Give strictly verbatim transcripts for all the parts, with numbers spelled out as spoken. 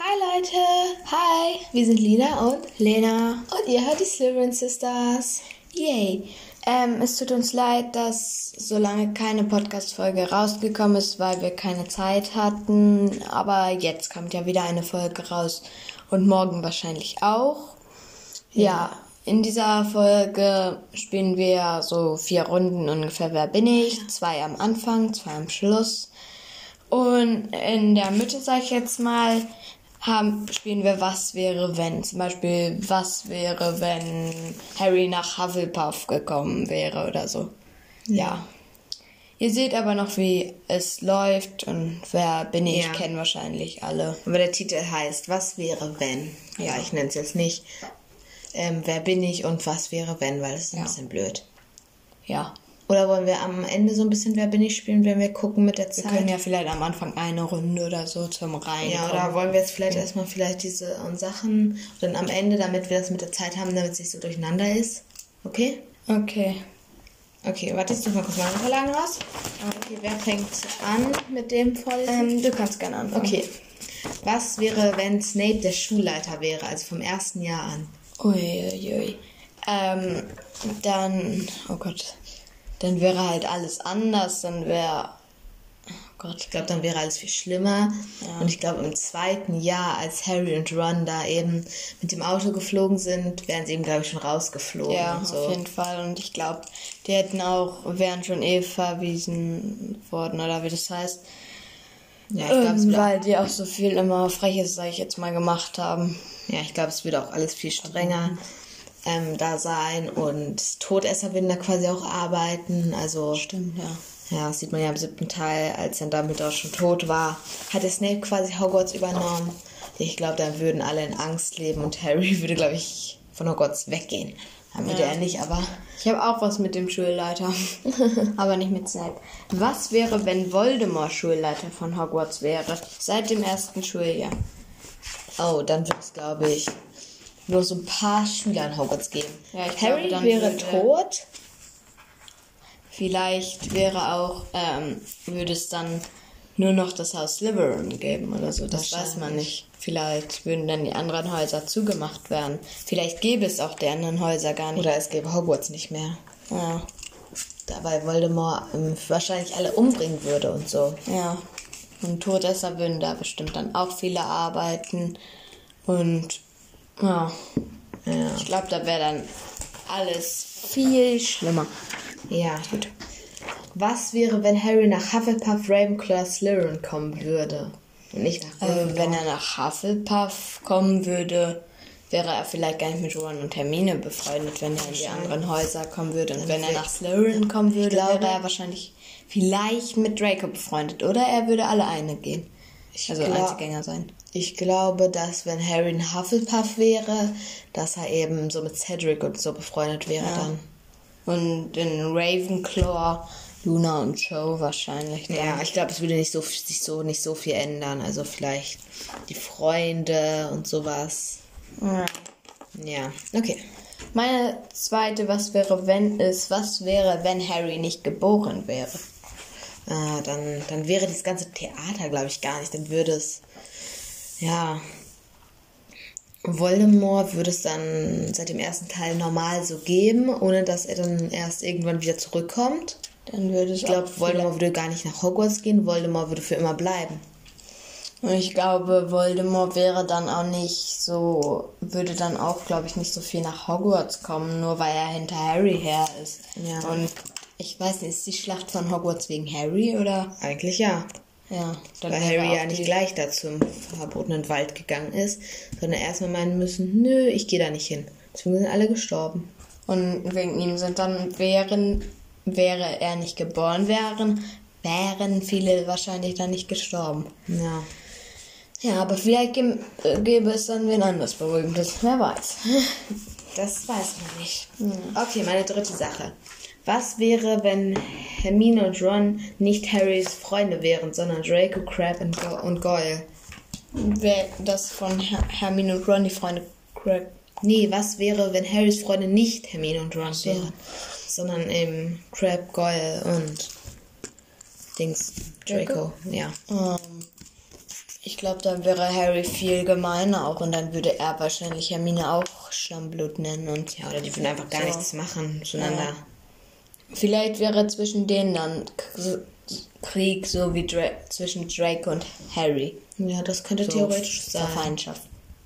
Hi Leute! Hi! Wir sind Lina und Lena und ihr hört die Slytherin Sisters. Yay! Ähm, es tut uns leid, dass so lange keine Podcast-Folge rausgekommen ist, weil wir keine Zeit hatten. Aber jetzt kommt ja wieder eine Folge raus und morgen wahrscheinlich auch. Ja, ja in dieser Folge spielen wir so vier Runden ungefähr. Wer bin ich? Zwei am Anfang, zwei am Schluss. Und in der Mitte, sag ich jetzt mal, haben, spielen wir Was wäre wenn. Zum Beispiel, was wäre, wenn Harry nach Hufflepuff gekommen wäre oder so. Ja. ja. Ihr seht aber noch, wie es läuft und wer bin ich, ja. kennen wahrscheinlich alle. Aber der Titel heißt Was wäre wenn. Ja, ja. Ich nenne es jetzt nicht ähm, Wer bin ich und was wäre wenn, weil das ist ein ja. bisschen blöd. Ja. Oder wollen wir am Ende so ein bisschen Wer bin ich spielen, wenn wir gucken mit der Zeit? Wir können ja vielleicht am Anfang eine Runde oder so zum Rein. Ja, oder wollen wir jetzt vielleicht ja. erstmal vielleicht diese Sachen und dann am Ende, damit wir das mit der Zeit haben, damit es nicht so durcheinander ist. Okay? Okay. Okay, warte, jetzt noch mal kurz meine Unterlagen raus. Okay, wer fängt an mit dem Vorlesen? Ähm, du kannst gerne anfangen. Okay. Was wäre, wenn Snape der Schulleiter wäre, also vom ersten Jahr an? Uiuiui. Ähm, dann, oh Gott... Dann wäre halt alles anders, dann wäre, oh Gott, ich glaube, dann wäre alles viel schlimmer. Ja. Und ich glaube, im zweiten Jahr, als Harry und Ron da eben mit dem Auto geflogen sind, wären sie eben, glaube ich, schon rausgeflogen. Ja, und so. Auf jeden Fall. Und ich glaube, die hätten auch, wären schon eh verwiesen worden, oder wie das heißt. Ja, ich glaube, ähm, weil die auch so viel immer Freches, sag ich jetzt mal, gemacht haben. Ja, ich glaube, es wird auch alles viel strenger. Mhm. Ähm, da sein und Todesser würden da quasi auch arbeiten, also stimmt, ja. Ja, das sieht man ja im siebten Teil, als dann Dumbledore schon tot war, hat der Snape quasi Hogwarts übernommen. Ich glaube, dann würden alle in Angst leben und Harry würde, glaube ich, von Hogwarts weggehen. Haben wir ja. ja nicht, aber... Ich habe auch was mit dem Schulleiter, aber nicht mit Snape. Was wäre, wenn Voldemort Schulleiter von Hogwarts wäre, seit dem ersten Schuljahr? Oh, dann wird es, glaube ich... nur so ein paar Schüler in Hogwarts geben. Ja, ich Harry glaube, dann wäre würde, tot. Vielleicht wäre auch, ähm, würde es dann nur noch das Haus Slytherin geben oder so. Das weiß man nicht. Vielleicht würden dann die anderen Häuser zugemacht werden. Vielleicht gäbe es auch die anderen Häuser gar nicht. Oder es gäbe Hogwarts nicht mehr. Ja. Dabei Voldemort ähm, wahrscheinlich alle umbringen würde und so. Ja. Und Todesser würden da bestimmt dann auch viele arbeiten. Und Ja. ja, ich glaube, da wäre dann alles viel schlimmer. Ja, gut. Was wäre, wenn Harry nach Hufflepuff, Ravenclaw, Slytherin kommen würde? Und nicht nach Ravenclaw? Äh, wenn er nach Hufflepuff kommen würde, wäre er vielleicht gar nicht mit Ron und Hermine befreundet, wenn er in die anderen Häuser kommen würde. Und dann wenn er nach Slytherin kommen würde, glaube, wäre er wahrscheinlich vielleicht mit Draco befreundet. Oder er würde alleine gehen. Ich also glaub, Einzelgänger sein. Ich glaube, dass wenn Harry ein Hufflepuff wäre, dass er eben so mit Cedric und so befreundet wäre ja. dann. Und in Ravenclaw, Luna und Joe wahrscheinlich dann. Ja, ich glaube, es würde nicht so, sich so, nicht so viel ändern. Also vielleicht die Freunde und sowas. Ja. Ja, okay. Meine zweite Was wäre wenn ist, was wäre, wenn Harry nicht geboren wäre? Ah, dann, dann wäre das ganze Theater, glaube ich, gar nicht. Dann würde es, ja, Voldemort würde es dann seit dem ersten Teil normal so geben, ohne dass er dann erst irgendwann wieder zurückkommt. Dann würde es Ich glaube, Voldemort würde gar nicht nach Hogwarts gehen, Voldemort würde für immer bleiben. Und ich glaube, Voldemort wäre dann auch nicht so, würde dann auch, glaube ich, nicht so viel nach Hogwarts kommen, nur weil er hinter Harry her ist. Ja. Und ich weiß nicht, ist die Schlacht von Hogwarts wegen Harry, oder? Eigentlich ja. Ja. Dann weil Harry ja nicht gleich da zum verbotenen Wald gegangen ist, sondern erstmal meinen müssen, nö, ich gehe da nicht hin. Deswegen sind alle gestorben. Und wegen ihm sind dann, wären, wäre er nicht geboren wären, wären viele wahrscheinlich dann nicht gestorben. Ja. Ja, aber vielleicht gäbe, äh, gäbe es dann wen anders Berühmtes. Wer weiß. Das weiß man nicht. Hm. Okay, meine dritte Sache. Was wäre, wenn Hermine und Ron nicht Harrys Freunde wären, sondern Draco, Crabbe und, Go- und Goyle? Wäre das von Her- Hermine und Ron die Freunde Crabbe? Nee, was wäre, wenn Harrys Freunde nicht Hermine und Ron so. wären, sondern eben Crabbe, Goyle und Dings, Draco, Draco? ja. Um, Ich glaube, dann wäre Harry viel gemeiner auch und dann würde er wahrscheinlich Hermine auch Schlammblut nennen und ja, oder die würden einfach gar so. nichts machen zueinander. Ja. Vielleicht wäre zwischen denen dann K- Krieg, so wie Dra- zwischen Draco und Harry. Ja, das könnte So theoretisch sein. Verfeindschaft.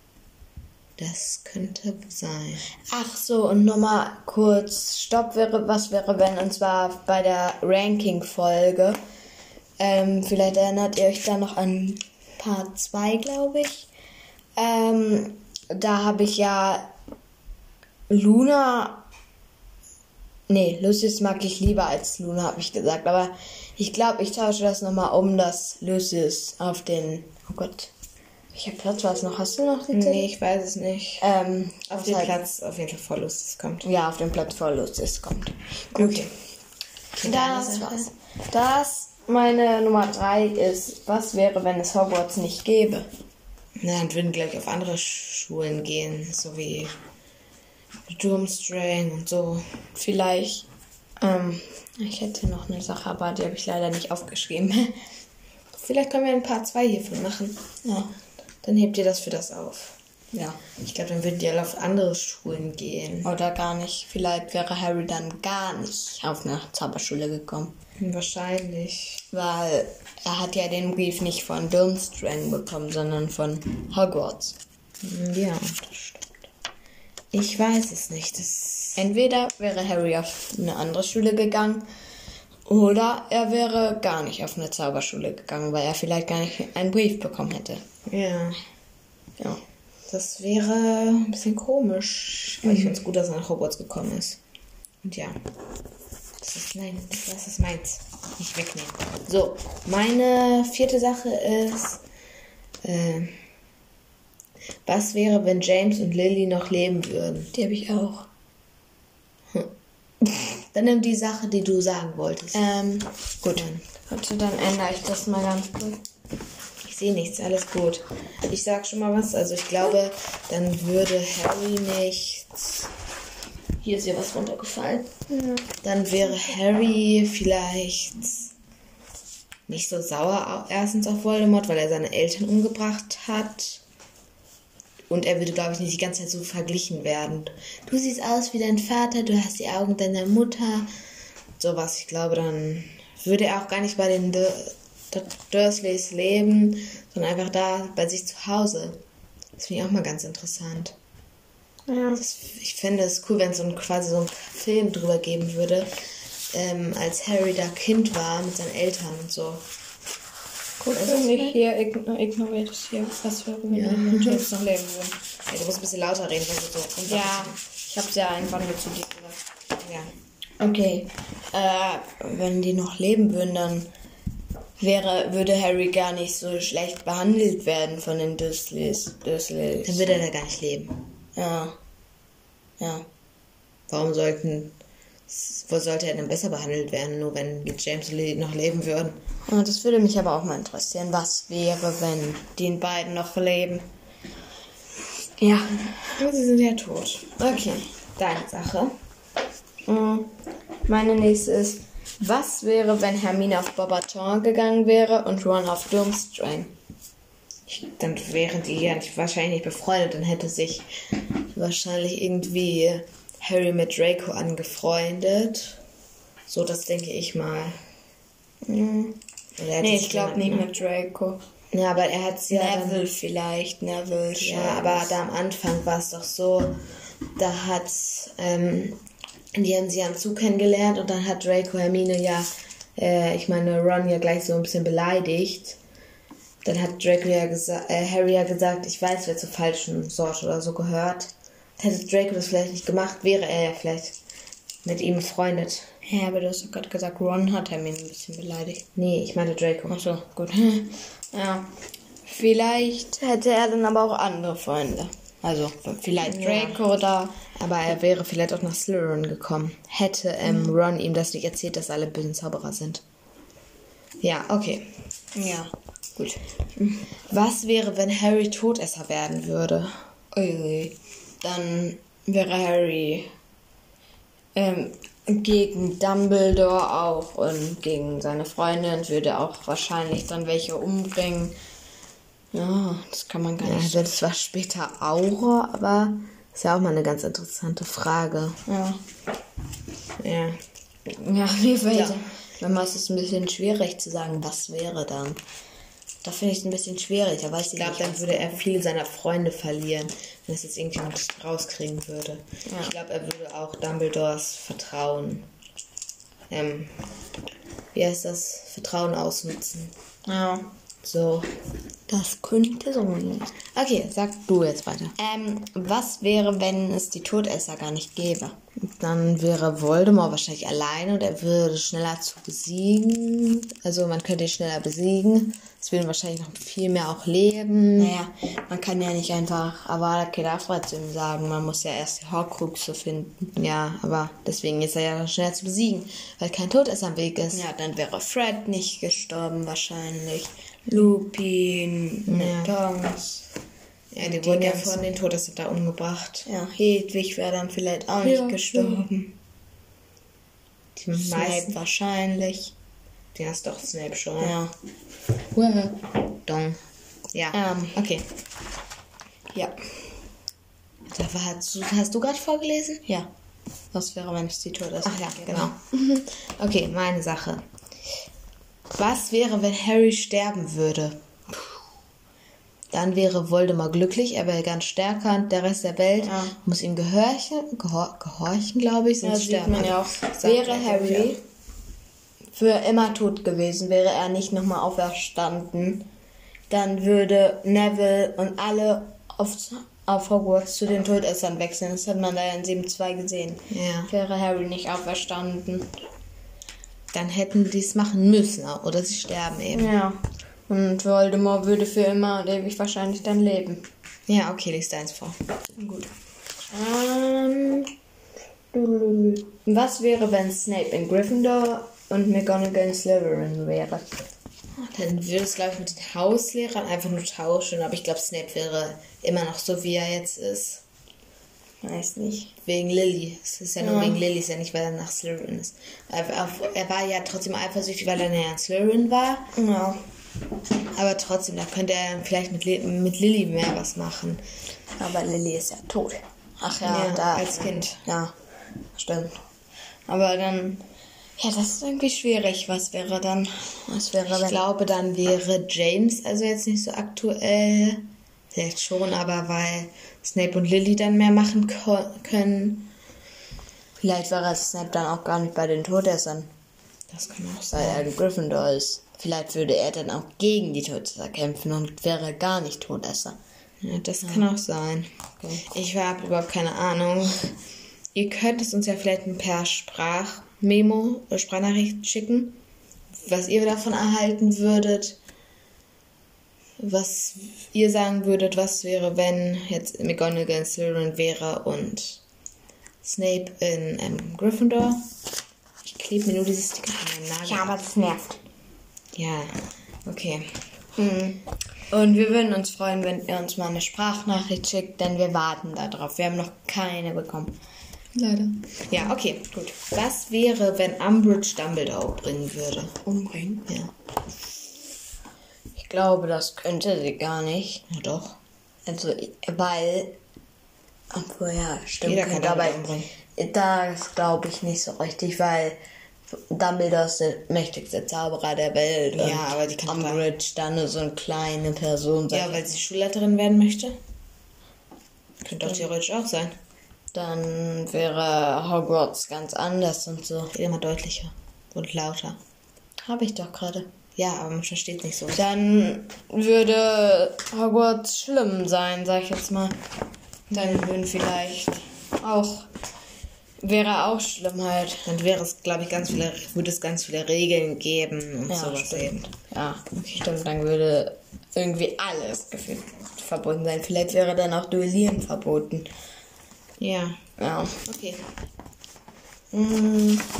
Das könnte sein. Ach so, und nochmal kurz, Stopp wäre, was wäre wenn, und zwar bei der Ranking-Folge. Ähm, vielleicht erinnert ihr euch da noch an Part zwei, glaube ich. Ähm, da habe ich ja Luna... Nee, Lucius mag ich lieber als Luna, habe ich gesagt. Aber ich glaube, ich tausche das nochmal um, dass Lucius auf den... Oh Gott. Welcher Platz war es noch? Hast du noch die Nee, ich weiß es nicht. Ähm, Auf was den halt- Platz auf jeden Fall voll Lucius kommt. Ja, auf dem Platz vor Lucius kommt. Gut. Okay. Das war's. Das, meine Nummer drei ist, was wäre, wenn es Hogwarts nicht gäbe? Na, dann würden, glaube ich, auf andere Schulen gehen, so wie Durmstrang und so. Vielleicht, ähm, ich hätte noch eine Sache, aber die habe ich leider nicht aufgeschrieben. Vielleicht können wir ein paar zwei hiervon machen. Ja. Dann hebt ihr das für das auf. Ja. Ich glaube, dann würden die alle auf andere Schulen gehen. Oder gar nicht. Vielleicht wäre Harry dann gar nicht auf eine Zauberschule gekommen. Wahrscheinlich. Weil er hat ja den Brief nicht von Durmstrang bekommen, sondern von Hogwarts. Ja, das stimmt. Ich weiß es nicht. Das Entweder wäre Harry auf eine andere Schule gegangen oder er wäre gar nicht auf eine Zauberschule gegangen, weil er vielleicht gar nicht einen Brief bekommen hätte. ja, Ja. das wäre ein bisschen komisch. Aber ich finde es gut, dass er nach Hogwarts gekommen ist. Und ja, das ist mein, das ist meins. Nicht wegnehmen. So, meine vierte Sache ist, äh, was wäre, wenn James und Lily noch leben würden? Die habe ich auch. Dann nimm die Sache, die du sagen wolltest. Ähm, Gut. warte, dann ändere ich das mal ganz kurz. Ich sehe nichts, alles gut. Ich sag schon mal was. Also ich glaube, dann würde Harry nicht... Hier ist ja was runtergefallen. Ja. Dann wäre Harry vielleicht nicht so sauer au- erstens auf Voldemort, weil er seine Eltern umgebracht hat. Und er würde, glaube ich, nicht die ganze Zeit so verglichen werden. Du siehst aus wie dein Vater, du hast die Augen deiner Mutter. Sowas, ich glaube, dann würde er auch gar nicht bei den Dur- Dur- Dursleys leben, sondern einfach da bei sich zu Hause. Das finde ich auch mal ganz interessant. Ja. Das, ich fände es cool, wenn es so ein, quasi so einen Film drüber geben würde, ähm, als Harry da Kind war mit seinen Eltern und so. Gut, also nicht hier, ign ignoriert es hier. Was wäre, wenn Ja. die Menschen jetzt noch leben würden? Ja, du musst ein bisschen lauter reden, weil du so Ja, ich habe es ja einfach nur zu dir gesagt. Ja. Okay, äh, wenn die noch leben würden, dann wäre, würde Harry gar nicht so schlecht behandelt werden von den Dursleys. Dursleys. Dann würde er da gar nicht leben. Ja. Ja. Warum sollten, wo sollte er denn besser behandelt werden, nur wenn James und Lily noch leben würden? Ja, das würde mich aber auch mal interessieren. Was wäre, wenn die beiden noch leben? Ja. Aber sie sind ja tot. Okay. Deine Sache. Mm, Meine nächste ist, was wäre, wenn Hermine auf Beauxbaton gegangen wäre und Ron auf Durmstrang? Dann wären die ja nicht, wahrscheinlich nicht befreundet. Dann hätte sich wahrscheinlich irgendwie Harry mit Draco angefreundet. So, das denke ich mal. Mm. Oder er Nee, hätte ich glaube sich- nicht mit Draco. Ja, aber er hat es ja Neville dann, vielleicht, Neville. ja, aber da am Anfang war es doch so, da hat, ähm, die haben sie am Zug kennengelernt und dann hat Draco Hermine ja, äh, ich meine Ron ja gleich so ein bisschen beleidigt. Dann hat Draco ja gesagt, äh, Harry ja gesagt, ich weiß, wer zur falschen Sorte oder so gehört. Hätte Draco das vielleicht nicht gemacht, wäre er ja vielleicht mit ihm befreundet. Ja, aber du hast doch gerade gesagt, Ron hat Hermine ein bisschen beleidigt. Nee, ich meinte Draco. Ach so, gut. Ja. Vielleicht hätte er dann aber auch andere Freunde. Also, vielleicht Ja. Draco oder... Aber er wäre vielleicht auch nach Slytherin gekommen. Hätte ähm, Ron ihm das nicht erzählt, dass alle bösen Zauberer sind. Ja, okay. Ja, gut. Was wäre, wenn Harry Todesser werden würde? Ui, dann wäre Harry ähm, gegen Dumbledore auch und gegen seine Freundin, würde auch wahrscheinlich dann welche umbringen. Ja, das kann man gar nicht. Ja, das war später Auror, aber ist ja auch mal eine ganz interessante Frage. Ja. Ja. Ja, mir fällt Ja. Wenn man es ist ein bisschen schwierig zu sagen, was wäre dann. Da finde ich es ein bisschen schwierig. Da weiß ich Ich glaube, nicht, dann was würde wäre. er viele seiner Freunde verlieren, wenn es jetzt irgendjemand rauskriegen würde. Ja. Ich glaube, er würde auch Dumbledores Vertrauen, ähm, wie heißt das, Vertrauen ausnutzen. Ja. So. Das könnte so sein. Okay, sag du jetzt weiter. Ähm, was wäre, wenn es die Todesser gar nicht gäbe? Dann wäre Voldemort wahrscheinlich alleine und er würde schneller zu besiegen. Also man könnte ihn schneller besiegen. Es würden wahrscheinlich noch viel mehr auch leben. Naja, man kann ja nicht einfach Avada Kedavra zu ihm sagen. Man muss ja erst die Horcruxe finden. Ja, aber deswegen ist er ja schneller zu besiegen, weil kein Todesser am Weg ist. Ja, dann wäre Fred nicht gestorben wahrscheinlich. Lupin, Ja. Tonks. Ja, die, Die wurden ja ganzen- von den Todessern da umgebracht. Ja, Hedwig wäre dann vielleicht auch nicht Ja, gestorben. Die meisten, Snape wahrscheinlich. die hast doch Snape schon. Ja. Dong. Ja, Ähm, okay. ja. Da war, hast du, hast du gerade vorgelesen? Ja. Was wäre, wenn es die Todesser Ach ja, gäbe? genau. Okay, meine Sache. Was wäre, wenn Harry sterben würde? Dann wäre Voldemort glücklich, er wäre ganz stärker und der Rest der Welt Ja. muss ihm gehorchen, gehor gehorchen, glaube ich, Ja, sonst sieht sterben man alle. ja auch. Sagt Wäre er, Harry für immer tot gewesen, wäre er nicht nochmal auferstanden, dann würde Neville und alle auf, auf Hogwarts zu den Todessern wechseln. Das hat man da ja in sieben zwei gesehen. Ja. Wäre Harry nicht auferstanden. Dann hätten die es machen müssen, oder sie sterben eben. Ja. Und Voldemort würde für immer und ewig wahrscheinlich dann leben. Ja, okay, liest eins vor. Gut. Ähm, was wäre, wenn Snape in Gryffindor und McGonagall in Slytherin wäre? Dann würde es, glaube ich, mit den Hauslehrern einfach nur tauschen, aber ich glaube, Snape wäre immer noch so, wie er jetzt ist. Weiß nicht. Wegen Lily. Es ist ja nur Ja. wegen Lily, ist ja nicht, weil er nach Slytherin ist. Er, er war ja trotzdem eifersüchtig, weil er näher an Slytherin war. Ja. Aber trotzdem, da könnte er vielleicht mit, Li- mit Lily mehr was machen. Aber Lily ist ja tot. Ach Ja, da. als Kind. Ja, stimmt. Aber dann. Ja, das ist irgendwie schwierig. Was wäre dann? Was wäre, Ich wenn. glaube, dann wäre James also jetzt nicht so aktuell. Vielleicht schon, aber weil Snape und Lily dann mehr machen ko- können. Vielleicht wäre Snape dann auch gar nicht bei den Todessern, Das kann auch weil er sein. in Gryffindor ist. Vielleicht würde er dann auch gegen die Todesser kämpfen und wäre gar nicht Todesser. Ja, das kann auch sein. Okay. Ich habe überhaupt keine Ahnung. Ihr könnt es uns ja vielleicht per Sprachmemo oder Sprachnachricht schicken, was ihr davon erhalten würdet. Was ihr sagen würdet, was wäre, wenn jetzt McGonagall in Slytherin wäre und Snape in ähm, Gryffindor. Ich klebe mir nur dieses Sticker an meinen Nagel. Ja, aber das nervt. Ja, okay. Mhm. Und wir würden uns freuen, wenn ihr uns mal eine Sprachnachricht schickt, denn wir warten darauf. Wir haben noch keine bekommen. Leider. Ja, okay, gut. Was wäre, wenn Umbridge Dumbledore bringen würde? Umbringen? Ja. Ich glaube, das könnte sie gar nicht. Ja, doch. Also, weil. Obwohl, ja, stimmt. Jeder kann dabei. Dumbledore Das glaube ich nicht so richtig, weil Dumbledore ist der mächtigste Zauberer der Welt. Ja, und aber die kann doch- Umbridge dann nur so eine kleine Person sein. Ja, weil sie Schulleiterin werden möchte. Könnte doch theoretisch auch sein. Dann wäre Hogwarts ganz anders und so. Immer deutlicher und lauter. Habe ich doch gerade. Ja, aber man versteht nicht so. Dann würde Hogwarts schlimm sein, sag ich jetzt mal. Dann würden vielleicht auch. Wäre auch schlimm halt. Dann wäre es, glaube ich, ganz viele, würde es ganz viele Regeln geben und Ja, sowas stimmt. eben. Ja, stimmt. Dann würde irgendwie alles gefühlt verboten sein. Vielleicht wäre dann auch Duellieren verboten. Ja, Ja. okay. Mm.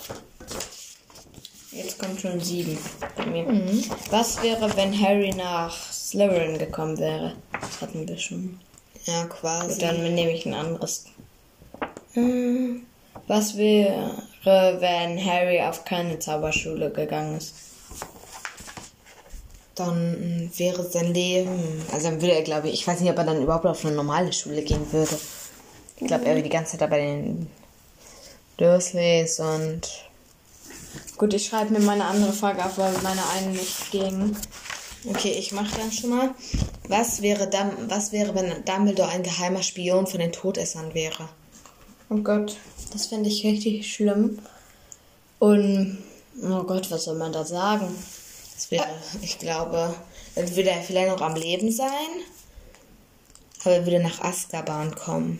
Jetzt kommt schon sieben bei mir. Was wäre, wenn Harry nach Slytherin gekommen wäre? Das hatten wir schon. Ja, quasi. Dann nehme ich ein anderes. Mm. Was wäre, wenn Harry auf keine Zauberschule gegangen ist? dann wäre sein Leben, also dann würde er, glaube ich, ich weiß nicht, ob er dann überhaupt auf eine normale Schule gehen würde. Ich glaube, er wäre die ganze Zeit da bei den Dursleys und... Gut, ich schreibe mir meine andere Frage auf, weil meine einen nicht ging. Okay, ich mache dann schon mal. Was wäre, Dum- was wäre, wenn Dumbledore ein geheimer Spion von den Todessern wäre? Oh Gott, das finde ich richtig schlimm. Und, oh Gott, was soll man da sagen? Das wäre, ich glaube, dann würde er vielleicht noch am Leben sein, aber er würde nach Azkaban kommen.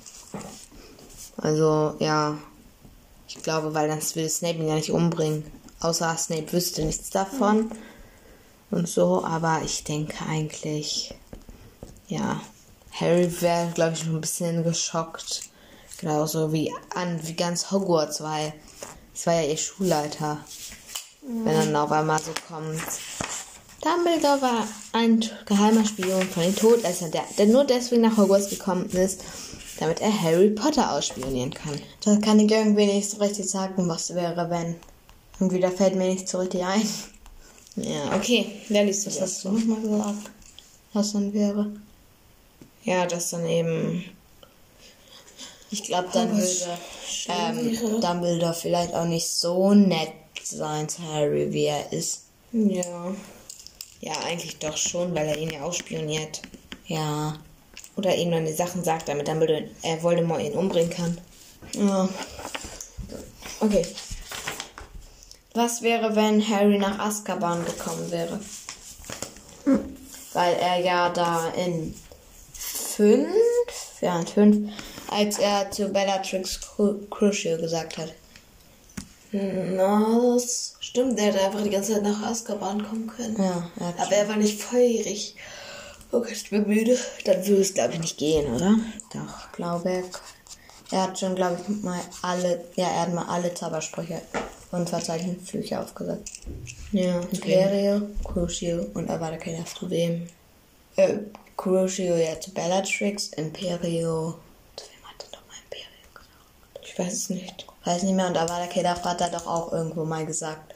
Also, ja, ich glaube, weil dann würde Snape ihn ja nicht umbringen. Außer Snape wüsste nichts davon und so, aber ich denke eigentlich, ja, Harry wäre, glaube ich, schon ein bisschen geschockt. Genauso wie an, wie ganz Hogwarts, weil es war ja ihr Schulleiter. Mhm. Wenn er dann auf einmal so kommt. Dumbledore war ein geheimer Spion von den Todessern, der, der nur deswegen nach Hogwarts gekommen ist, damit er Harry Potter ausspionieren kann. Da kann ich irgendwie nicht so richtig sagen, was wäre, wenn. Irgendwie, da fällt mir nicht so richtig ein. Ja, okay. Wer liest du Was das? hast du nochmal gesagt? Was dann wäre? Ja, das dann eben... Ich glaube, dann oh, würde ähm, Dumbledore vielleicht auch nicht so nett sein zu Harry, wie er ist. Ja. Ja, eigentlich doch schon, weil er ihn ja ausspioniert. Ja. Oder ihm dann die Sachen sagt, damit Dumbledore, er Voldemort ihn umbringen kann. Ja. Okay. Was wäre, wenn Harry nach Azkaban gekommen wäre? Hm. Weil er ja da in fünf, ja in fünf, als er zu Bellatrix Crucio gesagt hat. Na, das stimmt. Der hätte einfach die ganze Zeit nach Azkaban kommen können. Ja, er aber er war nicht feurig. Oh Gott, ich bin müde. Dann würde es, glaube ich, nicht gehen, oder? Doch, glaube ich. Er hat schon, glaube ich, mal alle, ja, er hat mal alle Zaubersprüche und verzeichnete Flüche aufgesagt. Ja, Imperio, Crucio und Avada Kedavra. Zu wem? Äh, Crucio ja zu Bellatrix, Imperio. Zu wem hat er doch mal Imperio gesagt? Ich weiß es nicht. Weiß nicht mehr, und Avada Kedavra hat er doch auch irgendwo mal gesagt.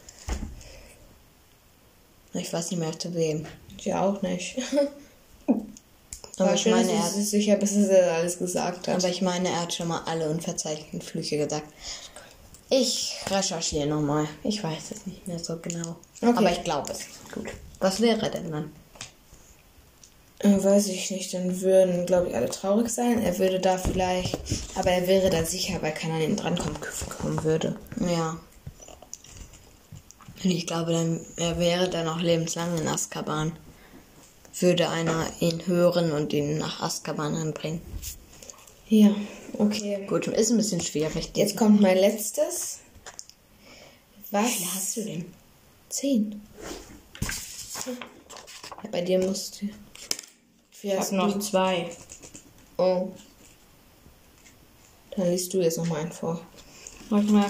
Ich weiß nicht mehr zu wem. Ich auch nicht. Aber ich meine, er hat sich sicher, bis er alles gesagt hat. Aber ich meine, er hat schon mal alle unverzeichneten Flüche gesagt. Ich recherchiere nochmal. Ich weiß es nicht mehr so genau. Okay. Aber ich glaube es. Gut. Was wäre denn dann? Äh, weiß ich nicht. Dann würden, glaube ich, alle traurig sein. Er würde da vielleicht... Aber er wäre da sicher, weil keiner an ihn drankommen kommen würde. Ja. Und ich glaube, dann, er wäre dann auch lebenslang in Azkaban. Würde einer ihn hören und ihn nach Azkaban anbringen. Ja, okay. Gut, ist ein bisschen schwierig. Jetzt kommt mein letztes. Was? Wie viele hast du denn? Zehn. Ja, bei dir musst du... Ich habe noch zwei. Oh. Dann liest du jetzt noch mal einen vor. Warte mal.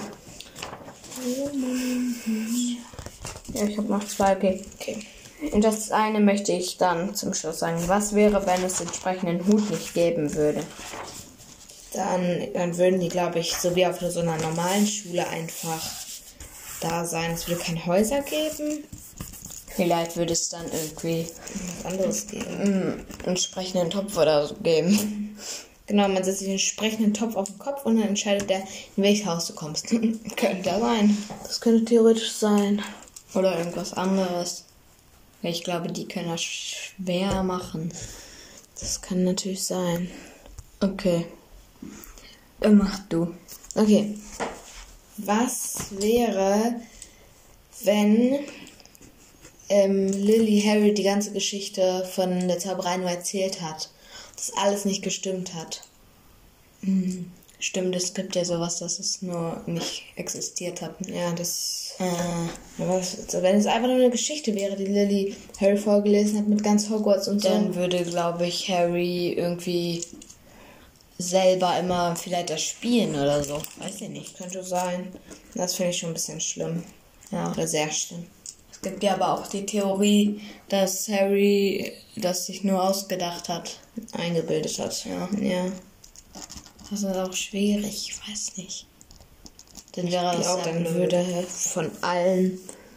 Ja, ich habe noch zwei. Okay. Okay. Und das eine möchte ich dann zum Schluss sagen. Was wäre, wenn es den entsprechenden Hut nicht geben würde? Dann, dann würden die, glaube ich, so wie auf so einer normalen Schule einfach da sein. Es würde keine Häuser geben. Vielleicht würde es dann irgendwie was anderes geben. Einen entsprechenden Topf oder so geben. Genau, man setzt sich einen entsprechenden Topf auf den Kopf und dann entscheidet der, in welches Haus du kommst. Könnte da sein. Das könnte theoretisch sein. Oder irgendwas anderes. Ich glaube, die können das schwer machen. Das kann natürlich sein. Okay. Mach du. Okay. Was wäre, wenn ähm, Lily Harry die ganze Geschichte von der Zauberei nur erzählt hat? Das alles nicht gestimmt hat. Mhm. Stimmt, es gibt ja sowas, dass es nur nicht existiert hat. Ja, das... Äh, was, wenn es einfach nur eine Geschichte wäre, die Lily Harry vorgelesen hat mit ganz Hogwarts und dann so. Dann würde, glaube ich, Harry irgendwie selber immer vielleicht das spielen oder so. Weiß ich nicht. Könnte sein. Das finde ich schon ein bisschen schlimm. Ja. Oder sehr schlimm. Es gibt ja aber auch die Theorie, dass Harry das sich nur ausgedacht hat. Eingebildet hat. Ja. Ja. Das ist auch schwierig, ich weiß nicht. Dann wäre das ja auch, dann würde von allen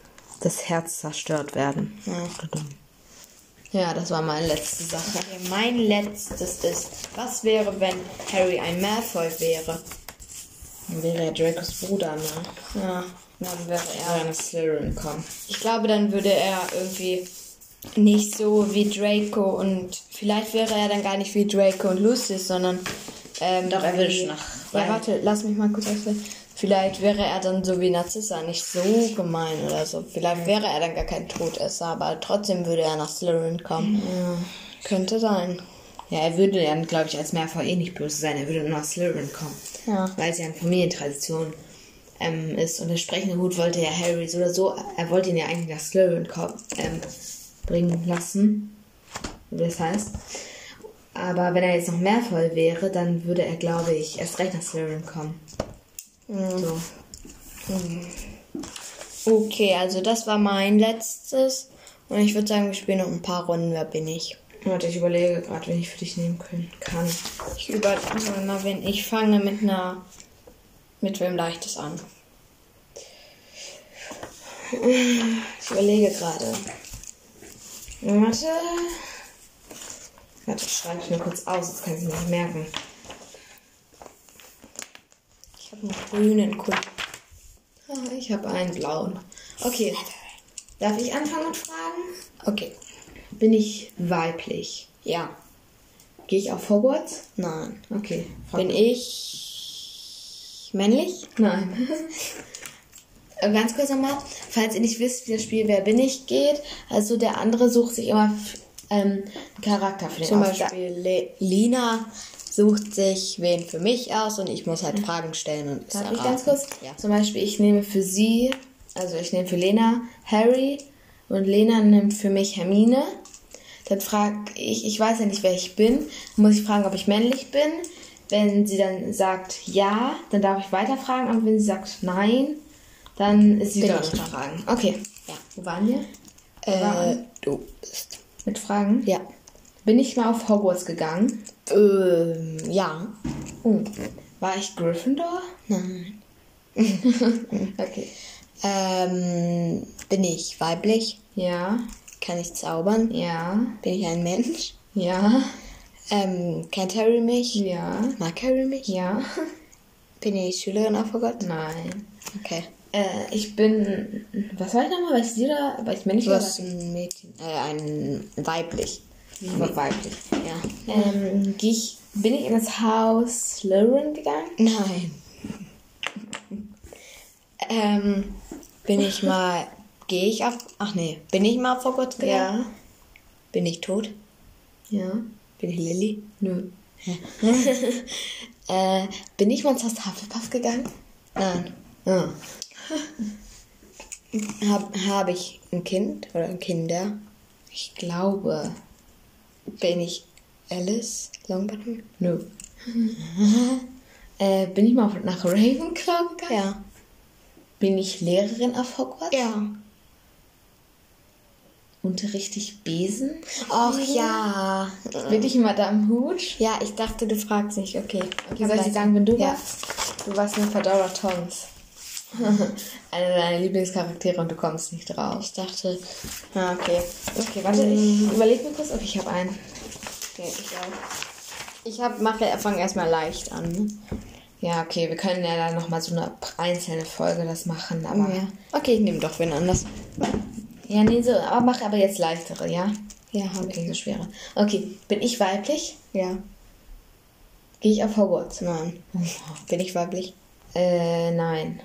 das Herz zerstört werden. Ja. Ja, das war meine letzte Sache. Okay, mein letztes ist, was wäre, wenn Harry ein Malfoy wäre? Dann wäre er Dracos Bruder, ne? Ja, dann wäre Er er... nach Slytherin kommen. Ich glaube, dann würde er irgendwie nicht so wie Draco und vielleicht wäre er dann gar nicht wie Draco und Lucius, sondern ähm, Doch, er würde wie- schon nach- Ja, warte, lass mich mal kurz ausführen. Vielleicht wäre er dann so wie Narcissa, nicht so gemein oder so. Vielleicht wäre er dann gar kein Todesser, aber trotzdem würde er nach Slytherin kommen. Ja. Könnte sein. Ja, er würde dann, glaube ich, als Malfoy eh nicht böse sein. Er würde nur nach Slytherin kommen. Ja. Weil es ja eine Familientradition ähm, ist. Und der sprechende Hut wollte ja Harry so oder so, er wollte ihn ja eigentlich nach Slytherin kommen, ähm, bringen lassen. Wie das heißt. Aber wenn er jetzt noch Malfoy wäre, dann würde er, glaube ich, erst recht nach Slytherin kommen. So. Okay, also das war mein letztes. Und ich würde sagen, wir spielen noch ein paar Runden. Wer bin ich? Warte, ich überlege gerade, wen ich für dich nehmen können, kann. Ich überlege mal, wenn ich fange mit einer. Mit wem leichtes an? Ich überlege gerade. Warte. Warte, ich schreibe es mir kurz aus, das kann ich mir nicht merken. Ich habe einen grünen Kunden. Ah, ich habe einen blauen. Okay. Darf ich anfangen mit Fragen? Okay. Bin ich weiblich? Ja. Gehe ich auf Hogwarts? Nein. Okay. Bin ich männlich? Nein. Äh, Ganz kurz nochmal, falls ihr nicht wisst, wie das Spiel Wer bin ich geht, also der andere sucht sich immer ähm, einen Charakter für den Zum aus. Beispiel Le Lina sucht sich wen für mich aus und ich muss halt Fragen stellen und es Darf ich erraten. ganz kurz? Ja. Zum Beispiel, ich nehme für sie, also ich nehme für Lena Harry und Lena nimmt für mich Hermine. Dann frage ich, ich weiß ja nicht, wer ich bin, muss ich fragen, ob ich männlich bin. Wenn sie dann sagt ja, dann darf ich weiterfragen, aber wenn sie sagt nein, dann ist sie Bin dran ich mit dran. Fragen. Okay. Ja. Wo waren wir? Äh, du bist. Mit Fragen? Ja. Bin ich mal auf Hogwarts gegangen? Ähm, ja. Oh. War ich Gryffindor? Nein. Okay. Ähm, bin ich weiblich? Ja. Kann ich zaubern? Ja. Bin ich ein Mensch? Ja. Ähm, kennt Harry mich? Ja. Mag Harry mich? Ja. Bin ich Schülerin auf Hogwarts? Nein. Okay. Äh, ich bin. Was war ich nochmal? Weißt du da? War ich männlich Du oder hast ein Mädchen, äh, ein weiblich. aber weiblich? Ja. Ähm, geh ich, bin ich in das Haus Slytherin gegangen? Nein. ähm, bin ich mal, gehe ich auf, ach nee, bin ich mal auf Hogwarts gegangen? Bin ich tot? Ja. Bin ich Lilly? Nö. Äh, bin ich mal ins Haus Hufflepuff gegangen? Nein. Ah. Hab, habe ich ein Kind oder ein Kinder? Ich glaube. Bin ich Alice Longbottom? Nö. äh, bin ich mal auf- nach Ravenclaw gegangen? Ja. Bin ich Lehrerin auf Hogwarts? Ja. Unterrichte ich Besen? Ach ja. Bin ich Madame Hooch? Ja, ich dachte, du fragst nicht. Okay. Okay, soll ich dir sagen, wenn du Ja. warst? Du warst eine Fedora Tongs. Eine deiner Lieblingscharaktere und du kommst nicht drauf. Ich dachte, ah, okay. Okay, warte, ich überlege mir kurz. Okay, ich habe einen. Okay, ich auch. Ich hab, mache, fang erstmal leicht an. Ne? Ja, okay, wir können ja dann nochmal so eine einzelne Folge das machen, aber... Ja. Okay, ich nehme doch wen anders. Ja, nee, so, aber mach aber jetzt leichtere, ja? Ja, habe Okay, so schwere. Okay, bin ich weiblich? Ja. Gehe ich auf Hogwarts? Nein. Bin ich weiblich? Äh, nein.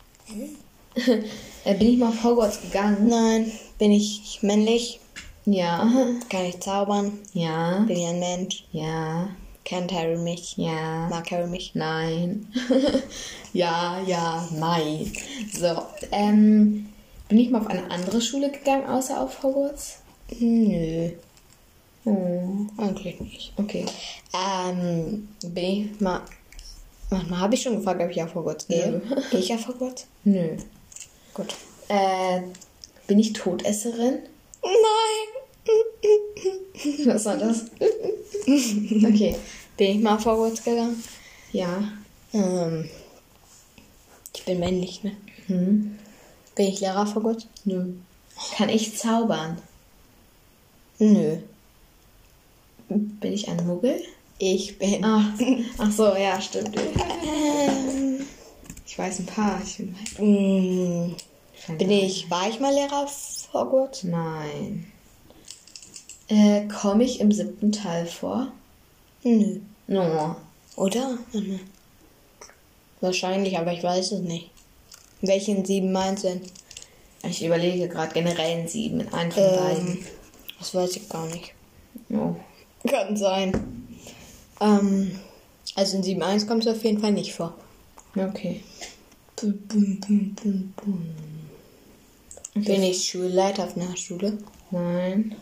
äh, bin ich mal auf Hogwarts gegangen? Nein. Bin ich männlich? Ja. Kann ich zaubern? Ja. Bin ich ein Mensch? Ja. Kennt Harry mich? Ja. Mag Harry mich? Nein. ja, ja, nein. So, ähm, bin ich mal auf eine andere Schule gegangen, außer auf Hogwarts? Nö. Oh, Eigentlich nicht. okay. Ähm, bin ich mal... Manchmal habe ich schon gefragt, ob ich auf Hogwarts gehe. Nö. Gehe ich auf Hogwarts? Nö. Gut. Äh, bin ich Todesserin? Nein! Was war das? Okay. Bin ich mal auf Hogwarts gegangen? Ja. Ähm, ich bin männlich, ne? Hm. Bin ich Lehrer auf Hogwarts? Nö. Kann ich zaubern? Nö. Bin ich ein Muggel? Ich bin. Ach, ach so, ja, stimmt. Ähm, Ich weiß ein paar. Ich bin, mh, bin ich, war ich mal Lehrer auf Hogwarts? Nein. Äh, komme ich im siebten Teil vor? Nö. No. Oder? Mhm. Wahrscheinlich, aber ich weiß es nicht. Welchen sieben meinst du denn? Ich überlege gerade generell in sieben, in einen von Ähm, beiden. das weiß ich gar nicht. Oh. Kann sein. Ähm, also in sieben Punkt eins kommt es auf jeden Fall nicht vor. Okay. Bum, bum, bum, bum, bum. Bin ich Schulleiter auf einer Schule? Nein.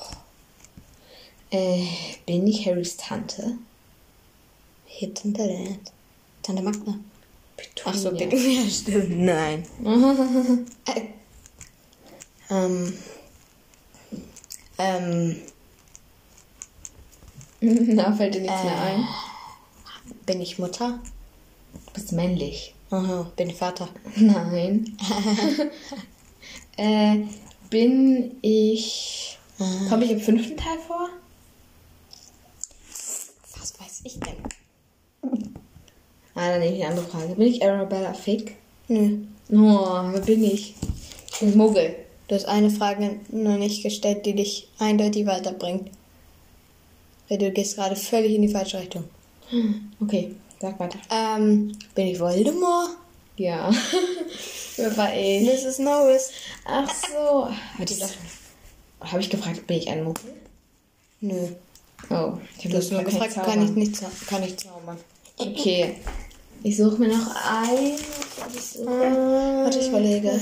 Äh, bin ich Harrys Tante? Hidden Talent. Tante Magda. Petunia. Ach so, bitte. Ja, stimmt. Nein. äh, ähm. Ähm. Na, fällt dir nichts Äh. mehr ein? Bin ich Mutter? Du bist männlich. Aha. Bin ich Vater? Nein. äh, bin ich... Äh. Komme ich im fünften Teil vor? Was weiß ich denn? Ah, dann nehme ich eine andere Frage. Bin ich Arabella Fig? Nö. Oh, wer bin ich? Ich bin Muggel. Du hast eine Frage noch nicht gestellt, die dich eindeutig weiterbringt. Weil du gehst gerade völlig in die falsche Richtung. Okay, sag weiter. Ähm, bin ich Voldemort? Ja. Wer war ich? Missus Norris. Ach so. Habe ich gefragt, bin ich ein Muggel? Nö. Oh, ich Du hast nur gefragt, kann ich nicht zaubern. Kann ich zaubern. Okay. Ich suche mir noch ein. Was ich suche. Warte, ich überlege.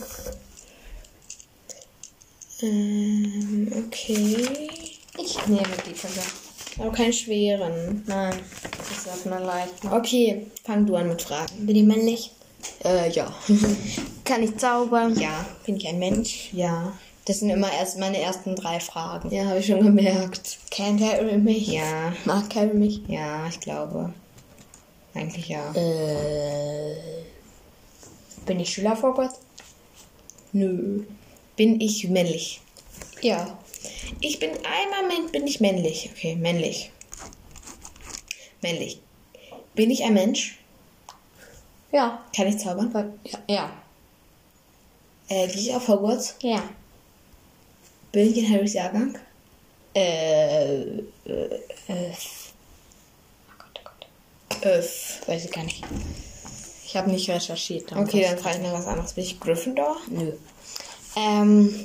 Ähm, okay. Ich nehme die Frage. Aber keinen schweren. Nein. Das ist auf einer leichten. Okay, fang du an mit Fragen. Bin ich männlich? Äh, ja. Kann ich zaubern? Ja. Bin ich ein Mensch? Ja. Das sind immer erst meine ersten drei Fragen. Ja, habe ich schon gemerkt. Kennt Harry mich? Ja. Mag Harry mich? Ja, ich glaube. Eigentlich ja. Äh, bin ich Schüler vor Gott? Nö. Bin ich männlich? Ja. Ich bin einmal männlich. Bin ich männlich? Okay, männlich. Männlich. Bin ich ein Mensch? Ja. Kann ich zaubern? Ja. Ja. Äh, gehe ich auf Hogwarts? Ja. Bin ich in Harrys Jahrgang? Äh, äh, äh. Oh Gott, oh Gott. Öff. Weiß ich gar nicht. Ich habe nicht recherchiert. Okay, dann frage ich noch was anderes. Bin ich Gryffindor? Nö. Ähm.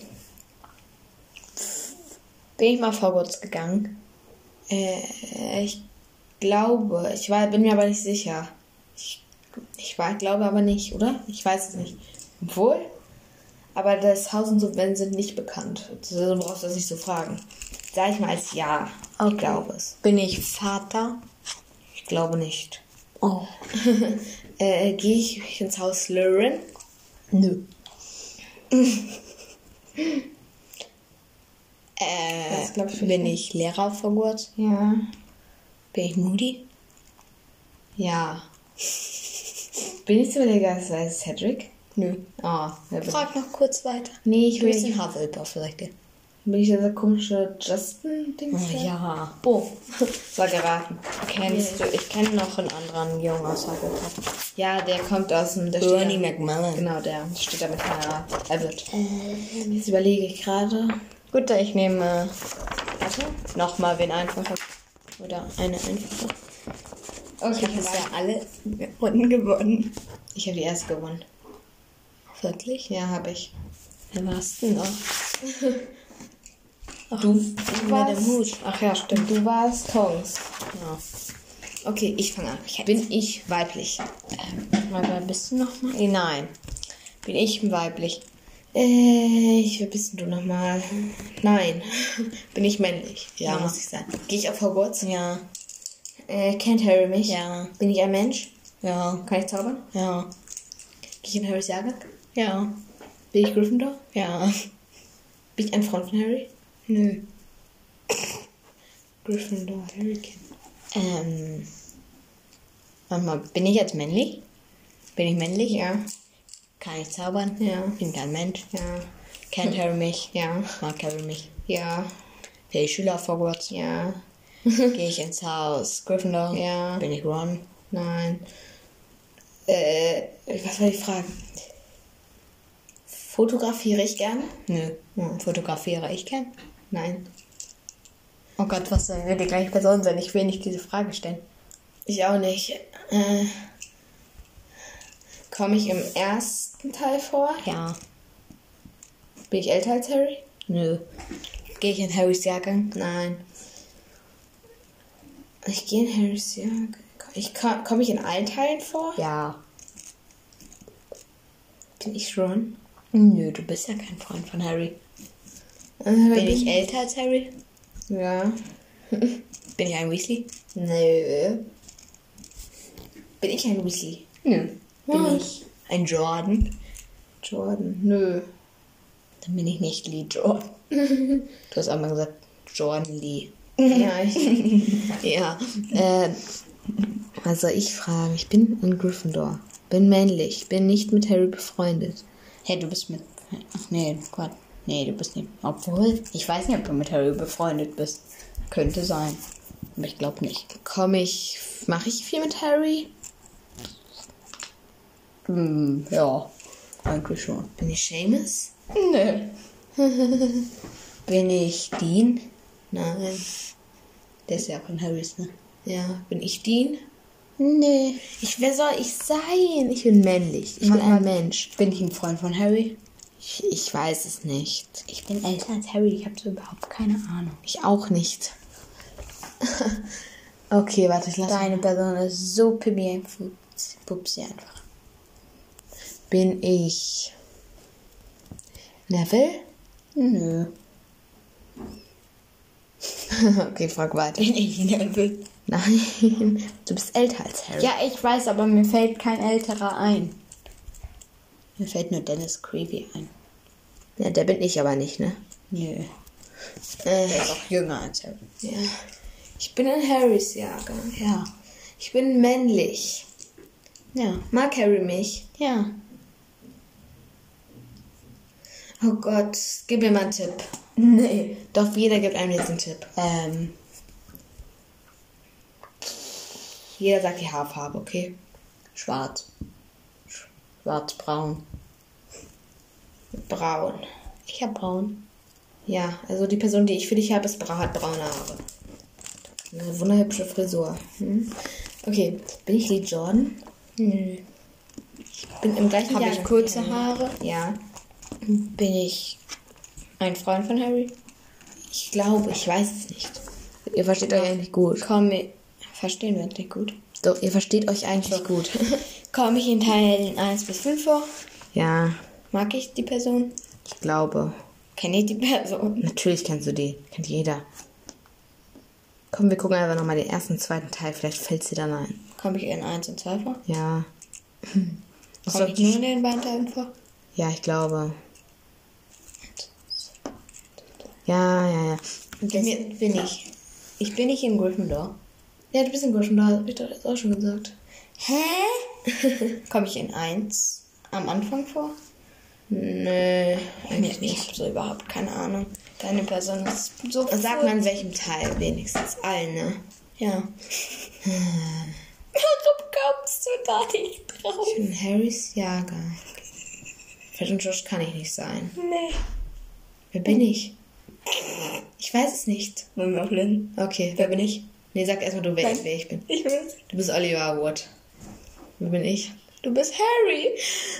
Bin ich mal auf Hogwarts gegangen? Äh, ich glaube, ich war, bin mir aber nicht sicher. Ich, ich war, glaube aber nicht, oder? Ich weiß es nicht. Obwohl, aber das Haus und so wenn sind nicht bekannt. So brauchst du das nicht so fragen. Sag ich mal als ja. Okay. Ich glaube es. Bin ich Vater? Ich glaube nicht. Oh. äh, gehe ich ins Haus Slytherin? Nö. Das Äh, glaub ich bin nicht. ich Lehrer auf Hogwarts? Ja. Bin ich Moody? Ja. Bin ich zufällig als als Cedric? Nö. Oh, wer bin Frag noch kurz weiter. Nee, ich Du will bist nicht. ein Hufflepuff vielleicht. Bin ich dieser komische Justin-Dings? Oh, ja. Oh, das war geraten. Kennst du? Ich kenne noch einen anderen Jungen aus Hufflepuff. Ja, der kommt aus dem... Der Bernie steht da, McMullen. genau, der steht da mit einer... Er wird. Jetzt überlege ich gerade. Gut, ich nehme... Warte. Nochmal wen einfacher. Oder eine einfache. Okay, Ich habe ja alle Runden gewonnen. Ich habe die erste gewonnen. Wirklich? Ja, habe ich. Wer warst du noch? Ach, Du, du du war der warst... Mut. Ach ja, stimmt. Du warst Tongs. Ja. Okay, ich fange an. Bin ich weiblich? Ähm, mal, wer bist du nochmal? Nein. Bin ich weiblich? Äh, ich, wer bist denn du nochmal? Nein. Bin ich männlich? Ja, Ja. muss ich sein. Gehe ich auf Hogwarts? Ja. Äh, kennt Harry mich? Ja. Bin ich ein Mensch? Ja. Kann ich zaubern? Ja. Gehe ich in Harrys Jahrgang? Ja. Bin ich Gryffindor? Ja. Bin ich ein Freund von Harry? Nö. Gryffindor, Harry kennt. Ähm. Warte mal, bin ich jetzt männlich? Bin ich männlich? Ja. Kann ich zaubern? Ja. Bin ich ein Mensch? Ja. Kennt Harry mich? Ja. Mag Harry mich? Ja. Bin ich Schüler auf Hogwarts? Ja. Gehe ich ins Haus Gryffindor? Ja. Bin ich Ron? Nein. Äh, was war die Frage? Fotografiere ich gerne? Nö. Hm, fotografiere ich gern? Nein. Oh Gott, was sollen wir die gleiche Person sein? Ich will nicht diese Frage stellen. Ich auch nicht. Äh, komme ich im ersten Teil vor? Ja. Bin ich älter als Harry? Nö. Gehe ich in Harrys Jahrgang? Nein. Ich gehe in Harrys Jahrgang. Ich komme komm ich in allen Teilen vor? Ja. Bin ich Ron? Nö, du bist ja kein Freund von Harry. Äh, Bin ich älter als Harry? Ja. Bin ich ein Weasley? Nö. Bin ich ein Weasley? Nö. Bin Hm. ich ein Jordan? Jordan? Nö. Dann bin ich nicht Lee Jordan. Du hast einmal gesagt Jordan Lee. Ja, ich, Ja. Äh, was soll ich fragen? Ich bin in Gryffindor. Bin männlich. Bin nicht mit Harry befreundet. Hey, du bist mit... Ach nee, Gott. Nee, du bist nicht... Obwohl, ich weiß nicht, ob du mit Harry befreundet bist. Könnte sein. Aber ich glaube nicht. komme ich... Mache ich viel mit Harry? Hm, ja. Eigentlich schon. Bin ich Seamus? Nö. Bin ich Dean? Nein. Der ist ja von Harrys, ne? Ja. Bin ich Dean? Nee. Ich, wer soll ich sein? Ich bin männlich. Ich Mach bin ein mal. Mensch. Bin ich ein Freund von Harry? Ich, ich weiß es nicht. Ich bin älter als Harry. Ich habe so überhaupt keine Ahnung. Ich auch nicht. Okay, warte, ich lasse... Deine Person ist so Pippi Pupsi einfach. Bin ich... Neville? Nö. Okay, frag weiter. Bin ich Neville? Nein, du bist älter als Harry. Ja, ich weiß, aber mir fällt kein älterer ein. Mir fällt nur Dennis Creevy ein. Ja, der bin ich aber nicht, ne? Nö. Äh, Der ist auch jünger als Harry. ja. Ich bin in Harrys Jahrgang. Ja. Ich bin männlich. Ja. Mag Harry mich? Ja. Oh Gott, gib mir mal einen Tipp. Nee. Doch, jeder gibt einem jetzt einen Tipp. Ähm. Jeder sagt die Haarfarbe, okay? Schwarz. Schwarz-braun. Braun. Ich hab braun. Ja, also die Person, die ich für dich habe, ist bra hat braune Haare. Eine wunderhübsche Frisur. Hm? Okay, bin ich Lee Jordan? Nö. Ich bin im gleichen Habe Jahr. ich kurze Haare? Ja. Bin ich ein Freund von Harry? Ich glaube, ich weiß es nicht. Ihr versteht euch eigentlich gut. Komm, verstehen wir uns nicht gut. Doch, ihr versteht euch eigentlich gut. Komme ich in Teilen eins bis fünf vor? Ja, Mag ich die Person? ich glaube. Kenne ich die Person? Natürlich kennst du die. Kennt jeder. Komm, wir gucken einfach nochmal den ersten und zweiten Teil. Vielleicht fällt sie dann ein. Komme ich in eins und zwei vor? Ja. Komme ich nur in den beiden Teilen vor? Ja, ich glaube. Ja, ja, ja. Das bin ich. Ich bin nicht in Gryffindor. Ja, du bist in Gryffindor. Hab ich doch jetzt auch schon gesagt. Hä? Komme ich in eins am Anfang vor? Nö, Ich, ich habe so überhaupt keine Ahnung. Deine Person ist so... Sag mal in welchem Teil wenigstens. Allen, ne? Ja. Warum kommst du da nicht drauf? Ich bin Harrys Jahrgang. Fred und George kann ich nicht sein. Nee. Wer bin ich? Ich weiß es nicht. Flynn. Okay. Wer bin ich? Nee, sag erstmal du, wer, Nein. wer ich bin. Ich bin's. Du bist Oliver Wood. Wer bin ich? Du bist Harry.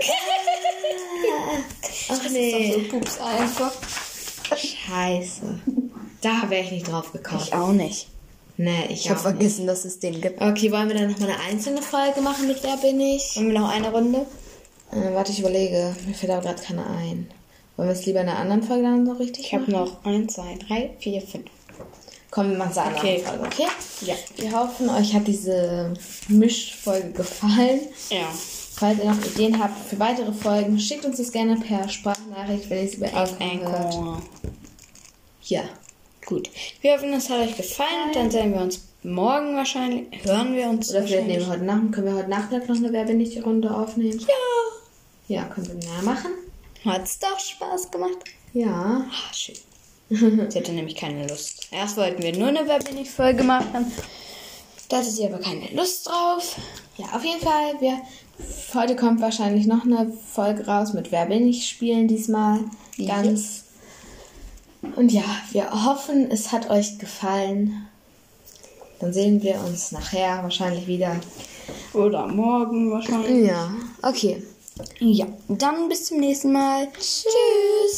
Ach Das nee. ist doch so pups einfach. Scheiße. Da wäre ich nicht drauf gekommen. Ich auch nicht. Nee, ich Ich habe auch vergessen, dass es den gibt. nicht. Okay, wollen wir dann nochmal eine einzelne Folge machen mit Wer bin ich? Wollen wir noch eine Runde? Äh, warte, ich überlege. Mir fällt aber gerade keine ein. Wollen wir es lieber in einer anderen Folge dann noch richtig Ich habe machen? noch eins, zwei, drei, vier, fünf. Komm, wir machen es eine Okay. andere Folge, okay? Ja. Wir hoffen, euch hat diese Mischfolge gefallen. Ja. Falls ihr noch Ideen habt für weitere Folgen, schickt uns das gerne per Sprachnachricht, wenn ihr es über Auf Anchor hört. Anchor. Ja. Gut. Wir hoffen, es hat euch gefallen. Dann sehen wir uns morgen wahrscheinlich. Hören wir uns Oder vielleicht nehmen wahrscheinlich. wir heute Nachmittag, können wir heute Nachmittag noch eine Wer bin ich die Runde aufnehmen? Ja. Ja, können wir mehr machen. Hat's doch Spaß gemacht. Ja. Ah, schön. Sie hatte nämlich keine Lust. Erst wollten wir nur eine Wer bin ich Folge machen. Da hatte sie aber keine Lust drauf. Ja, auf jeden Fall. Wir, heute kommt wahrscheinlich noch eine Folge raus mit Wer bin ich spielen diesmal. Ganz. Ja. Und ja, wir hoffen, es hat euch gefallen. Dann sehen wir uns nachher wahrscheinlich wieder. Oder morgen wahrscheinlich. Ja, okay. Ja, dann bis zum nächsten Mal. Tschüss.